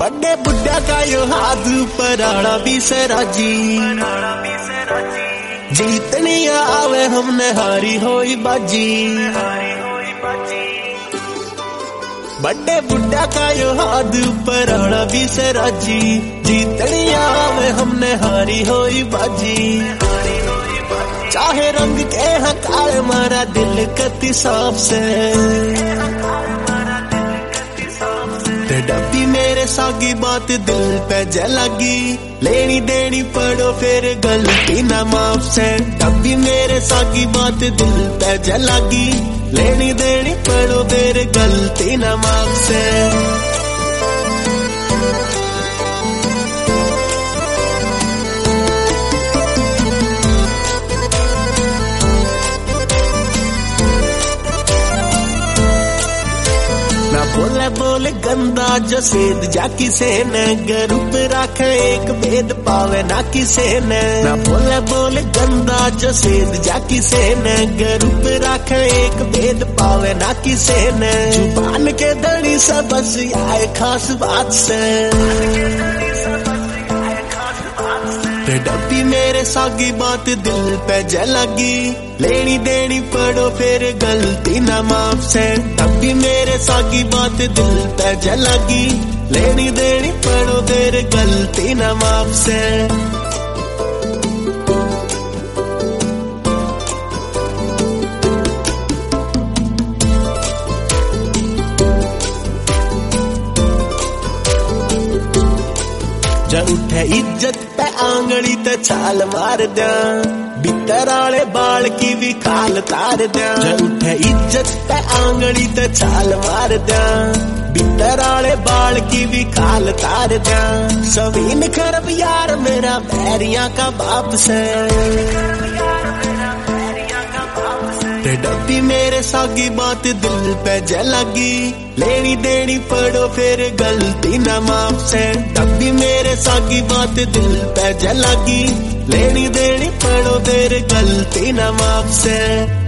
बड़े बुढ़ा का यो हाथ पराड़ा भी से राजी, जीतनी आवे हमने हारी होई बाजी। बड़े बुढ़ा का यो हाथ पराड़ा भी से राजी, जीतनी आवे हमने हारी होई बाजी। चाहे रंग के हकाए मारा दिल कति साफ से, डब्बी मेरे सागी बात दिल पे जलगी, लेनी देनी पड़ो फिर गलती ना माफ से। डब्बी मेरे सागी बात दिल पे जलगी, लेनी देनी पड़ो फिर गलती ना माफ से। बोले बोले गंदा जो सेद जा किसे ने, गरूप रखे एक भेद पावे ना किसे ने। ना बोले बोले गंदा जो सेद जा किसे ने, गरूप रखे एक भेद पावे ना किसे ने। जुबान के दड़ी से बस आए खास बात से, डब्बी मेरे सागी बात दिल पे जलगी, लेनी देनी पड़ो फिर गलती ना माफ से। डब्बी मेरे सागी बात दिल पे जलगी, लेनी देनी पड़ो फिर गलती ना माफ से। जब उठे इज्जत पे आंगली ते छाल मार दिया, बितर आले बाल की भी खाल तार दिया। जब उठे इज्जत पे आंगली ते छाल मार दिया, बितर आले बाल की भी खाल तार दिया। सवीन खरब यार मेरा बैरिया का बाप से, डब्बी मेरे सागी बात दिल पे जलगी, लेनी देनी पड़ो फिर गलती ना माफ से। डब्बी मेरे सागी बात दिल पे जलगी, लेनी देनी पड़ो फिर गलती ना माफ से।